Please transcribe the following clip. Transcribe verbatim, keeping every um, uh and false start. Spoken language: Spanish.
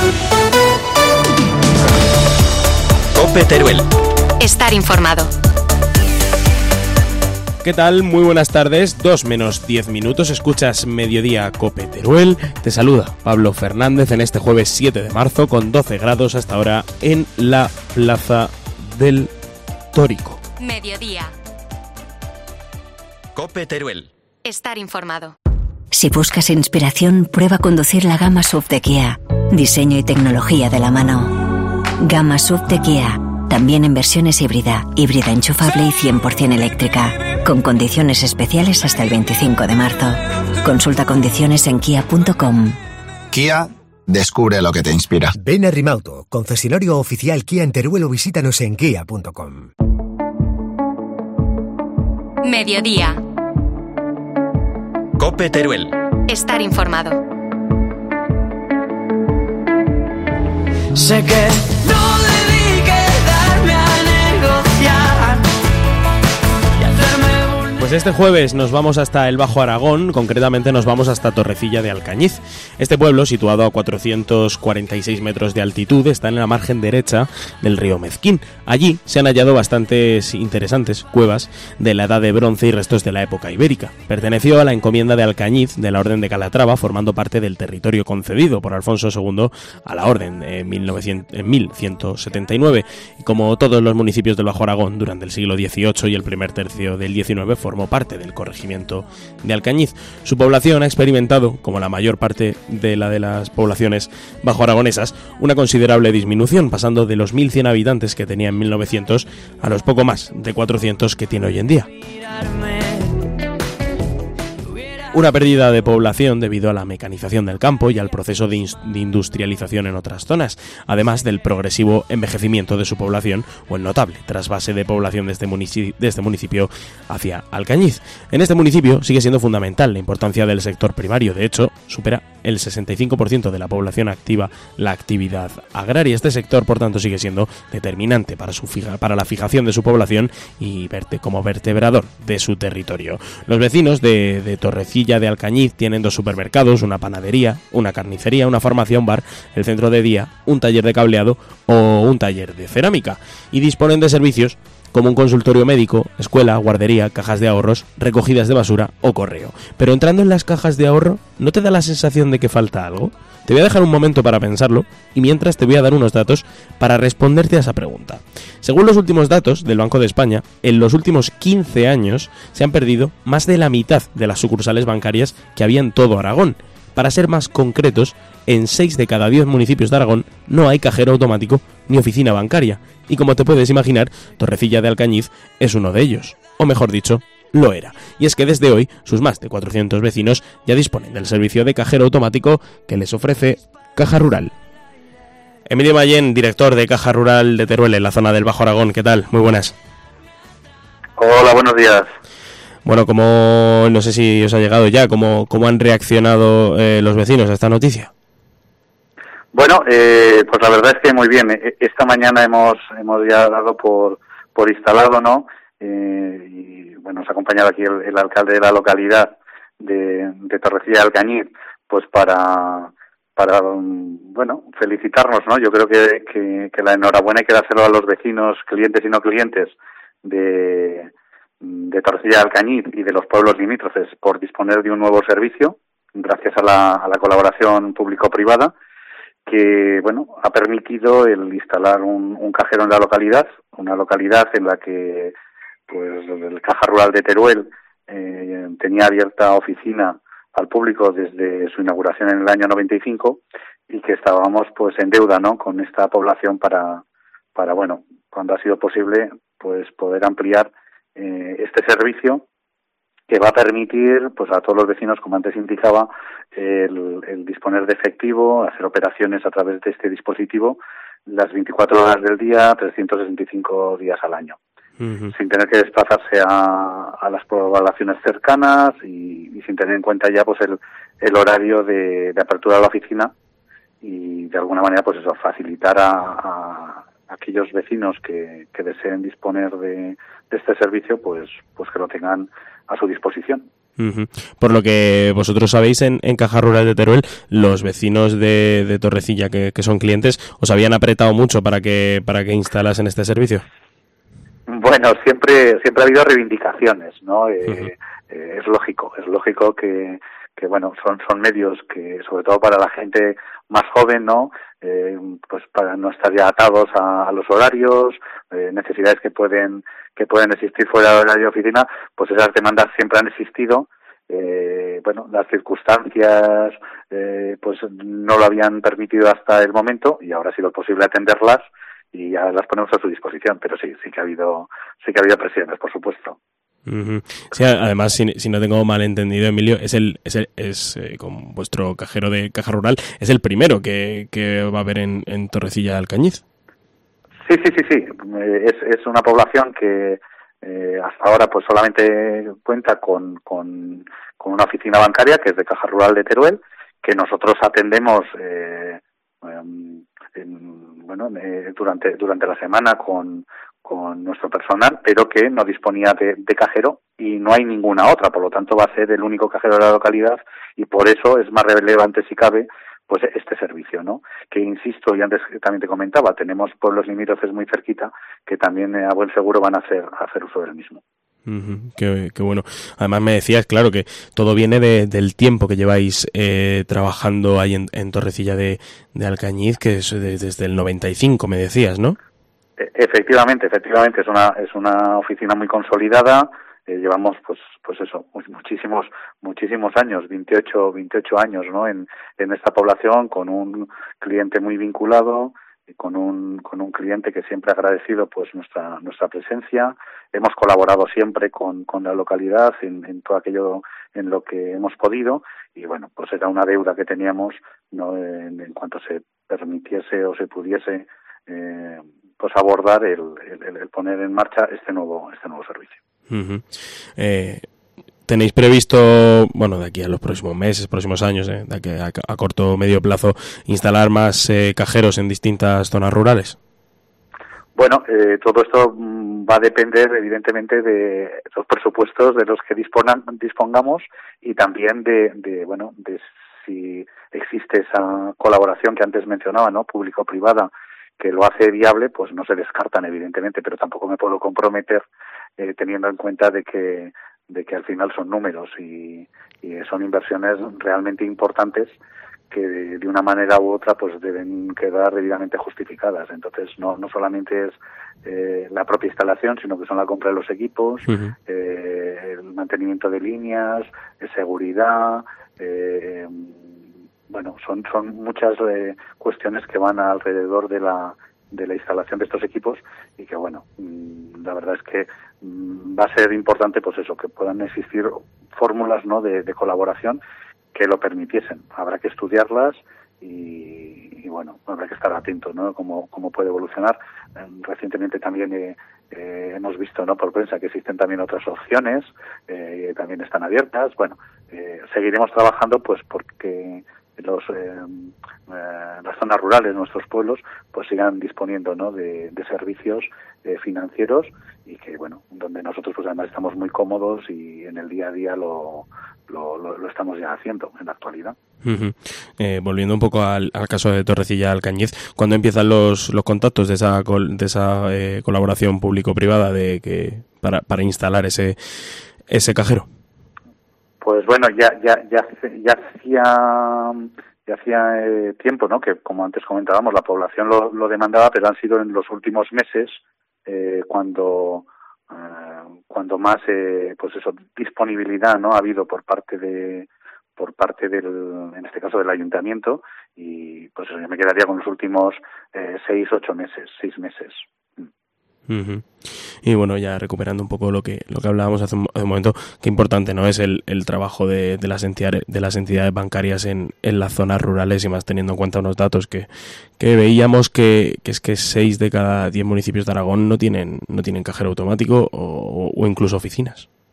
COPE Teruel. Estar informado. ¿Qué tal? Muy buenas tardes, dos menos diez minutos, escuchas Mediodía COPE Teruel. Te saluda Pablo Fernández en este jueves siete de marzo con doce grados hasta ahora en la Plaza del Tórico. Mediodía. COPE Teruel. Estar informado. Si buscas inspiración, prueba conducir la gama S U V de Kia. Diseño y tecnología de la mano. Gama S U V de Kia. También en versiones híbrida, híbrida enchufable y cien por ciento eléctrica. Con condiciones especiales hasta el veinticinco de marzo. Consulta condiciones en kia punto com. Kia, descubre lo que te inspira. Ven a Rimauto, concesionario oficial Kia en Teruel, o visítanos en kia punto com. Mediodía. COPE Teruel. Estar informado. Sé que no debí quedarme a negociar y hacerme vulnerable. Pues este jueves nos vamos hasta el Bajo Aragón, concretamente nos vamos hasta Torrecilla de Alcañiz. Este pueblo, situado a cuatrocientos cuarenta y seis metros de altitud, está en la margen derecha del río Mezquín. Allí se han hallado bastantes interesantes cuevas de la Edad de Bronce y restos de la época ibérica. Perteneció a la encomienda de Alcañiz de la Orden de Calatrava, formando parte del territorio concedido por Alfonso segundo a la Orden en mil ciento setenta y nueve. Y como todos los municipios del Bajo Aragón, durante el siglo dieciocho y el primer tercio del diecinueve formó parte del corregimiento de Alcañiz. Su población ha experimentado, como la mayor parte de la de las poblaciones bajo-aragonesas, una considerable disminución, pasando de los mil cien habitantes que tenía en mil novecientos a los poco más de cuatrocientos que tiene hoy en día. Una pérdida de población debido a la mecanización del campo y al proceso de, de industrialización en otras zonas, además del progresivo envejecimiento de su población o el notable trasvase de población de este, municipio, de este municipio hacia Alcañiz. En este municipio sigue siendo fundamental la importancia del sector primario, de hecho, supera el sesenta y cinco por ciento de la población activa la actividad agraria. Este sector, por tanto, sigue siendo determinante para, su fija, para la fijación de su población y verte como vertebrador de su territorio. Los vecinos de, de Torrecilla de Alcañiz tienen dos supermercados, una panadería, una carnicería, una farmacia, un bar, el centro de día, un taller de cableado o un taller de cerámica, y disponen de servicios como un consultorio médico, escuela, guardería, cajas de ahorros, recogidas de basura o correo. Pero entrando en las cajas de ahorro, ¿no te da la sensación de que falta algo? Te voy a dejar un momento para pensarlo y mientras te voy a dar unos datos para responderte a esa pregunta. Según los últimos datos del Banco de España, en los últimos quince años se han perdido más de la mitad de las sucursales bancarias que había en todo Aragón. Para ser más concretos, en seis de cada diez municipios de Aragón no hay cajero automático ni oficina bancaria. Y como te puedes imaginar, Torrecilla de Alcañiz es uno de ellos. O mejor dicho, lo era. Y es que desde hoy, sus más de cuatrocientos vecinos ya disponen del servicio de cajero automático que les ofrece Caja Rural. Emilio Mayén, director de Caja Rural de Teruel, en la zona del Bajo Aragón. ¿Qué tal? Muy buenas. Hola, buenos días. Bueno, como no sé si os ha llegado ya, ¿cómo, cómo han reaccionado eh, los vecinos a esta noticia? Bueno, eh, pues la verdad es que muy bien. Esta mañana hemos hemos ya dado por por instalado, ¿no? Eh, y bueno, nos ha acompañado aquí el, el alcalde de la localidad de, de Torrecilla de Alcañiz, pues para para bueno felicitarnos, ¿no? Yo creo que, que, que la enhorabuena hay que dárselo a los vecinos, clientes y no clientes de de Torrecilla de Alcañiz y de los pueblos limítrofes por disponer de un nuevo servicio gracias a la, a la colaboración público-privada que, bueno, ha permitido el instalar un, un cajero en la localidad, una localidad en la que, pues, el Caja Rural de Teruel eh, tenía abierta oficina al público desde su inauguración en el año noventa y cinco y que estábamos, pues, en deuda, ¿no?, con esta población para, para, bueno, cuando ha sido posible, pues, poder ampliar eh, este servicio que va a permitir, pues, a todos los vecinos, como antes indicaba, el, el disponer de efectivo, hacer operaciones a través de este dispositivo las veinticuatro horas del día, trescientos sesenta y cinco días al año, uh-huh. sin tener que desplazarse a, a las poblaciones cercanas y, y sin tener en cuenta ya, pues, el, el horario de, de apertura de la oficina y, de alguna manera, pues eso, facilitar a, a aquellos vecinos que, que deseen disponer de, de este servicio, pues, pues que lo tengan a su disposición. Uh-huh. Por lo que vosotros sabéis, en, en Caja Rural de Teruel, los vecinos de, de Torrecilla que, que son clientes, ¿os habían apretado mucho para que para que instalasen este servicio? Bueno, siempre siempre ha habido reivindicaciones, ¿no? Eh, Uh-huh. eh, es lógico, es lógico que, que bueno, son son medios que, sobre todo para la gente más joven, ¿no? Eh, pues para no estar ya atados a, a los horarios, eh, necesidades que pueden que pueden existir fuera del horario de oficina, pues esas demandas siempre han existido. Eh, bueno, las circunstancias eh, pues no lo habían permitido hasta el momento y ahora ha sido posible atenderlas y ya las ponemos a su disposición, pero sí, sí que ha habido, sí que ha habido presiones, por supuesto. Uh-huh. Sí, además, si, si no tengo mal entendido, Emilio, es el es, el, es eh, con vuestro cajero de Caja Rural, es el primero que, que va a haber en, en Torrecilla de Alcañiz. Sí, sí, sí, sí. Eh, es, es una población que eh, hasta ahora pues solamente cuenta con, con, con una oficina bancaria que es de Caja Rural de Teruel, que nosotros atendemos eh, en, en, bueno, eh, durante durante la semana con con nuestro personal, pero que no disponía de, de cajero y no hay ninguna otra, por lo tanto va a ser el único cajero de la localidad y por eso es más relevante si cabe pues este servicio, ¿no? Que insisto, y antes también te comentaba, tenemos pueblos limítrofes muy cerquita que también eh, a buen seguro van a hacer a hacer uso del mismo. Uh-huh, qué, qué bueno. Además me decías, claro, que todo viene de, del tiempo que lleváis eh, trabajando ahí en, en Torrecilla de, de Alcañiz, que es de, desde el noventa y cinco, me decías, ¿no? Efectivamente, efectivamente, es una es una oficina muy consolidada. Eh, llevamos pues pues eso muchísimos muchísimos años, veintiocho años, ¿no? En en esta población, con un cliente muy vinculado y con un con un cliente que siempre ha agradecido pues nuestra nuestra presencia. Hemos colaborado siempre con con la localidad en, en todo aquello en lo que hemos podido y bueno, pues era una deuda que teníamos, no en, en cuanto se permitiese o se pudiese eh, pues abordar el, el, el poner en marcha este nuevo este nuevo servicio. Uh-huh. Eh, ¿Tenéis previsto, bueno, de aquí a los próximos meses, próximos años, eh, de aquí a, a corto o medio plazo, instalar más eh, cajeros en distintas zonas rurales? Bueno, eh, todo esto va a depender evidentemente de los presupuestos de los que disponan, dispongamos y también de, de bueno de si existe esa colaboración que antes mencionaba, ¿no? Público-privada, que lo hace viable, pues no se descartan evidentemente, pero tampoco me puedo comprometer eh, teniendo en cuenta de que de que al final son números y, y son inversiones realmente importantes que de, de una manera u otra pues deben quedar debidamente justificadas. Entonces no no solamente es eh, la propia instalación, sino que son la compra de los equipos, uh-huh. eh, el mantenimiento de líneas, eh, seguridad, eh, bueno, son son muchas eh, cuestiones que van alrededor de la de la instalación de estos equipos y que bueno, mmm, la verdad es que mmm, va a ser importante pues eso, que puedan existir fórmulas, ¿no? de, de colaboración que lo permitiesen. Habrá que estudiarlas y, y bueno, habrá que estar atentos, ¿no? Cómo, cómo puede evolucionar. Eh, recientemente también eh, eh, hemos visto, ¿no? por prensa que existen también otras opciones, eh, también están abiertas. Bueno, eh, seguiremos trabajando pues porque los eh, eh, las zonas rurales, nuestros pueblos, pues sigan disponiendo, ¿no? de, de servicios eh, financieros y que, bueno, donde nosotros pues además estamos muy cómodos y en el día a día lo lo, lo, lo estamos ya haciendo en la actualidad. Uh-huh. Eh, volviendo un poco al, al caso de Torrecilla Alcañiz, ¿cuándo empiezan los, los contactos de esa col, de esa eh, colaboración público-privada de que para para instalar ese ese cajero? Pues bueno, ya ya ya ya hacía ya hacía eh, tiempo, ¿no? Que como antes comentábamos, la población lo, lo demandaba, pero han sido en los últimos meses eh, cuando eh, cuando más eh, pues eso disponibilidad, ¿no? ha habido por parte de por parte del, en este caso del ayuntamiento y pues yo me quedaría con los últimos eh, seis ocho meses, seis meses. Uh-huh. Y bueno, ya recuperando un poco lo que lo que hablábamos hace un, hace un momento, qué importante no es el, el trabajo de, de las entidades de las entidades bancarias en, en las zonas rurales y más teniendo en cuenta unos datos que, que veíamos que, que es que seis de cada diez municipios de Aragón no tienen no tienen cajero automático o, o incluso oficinas.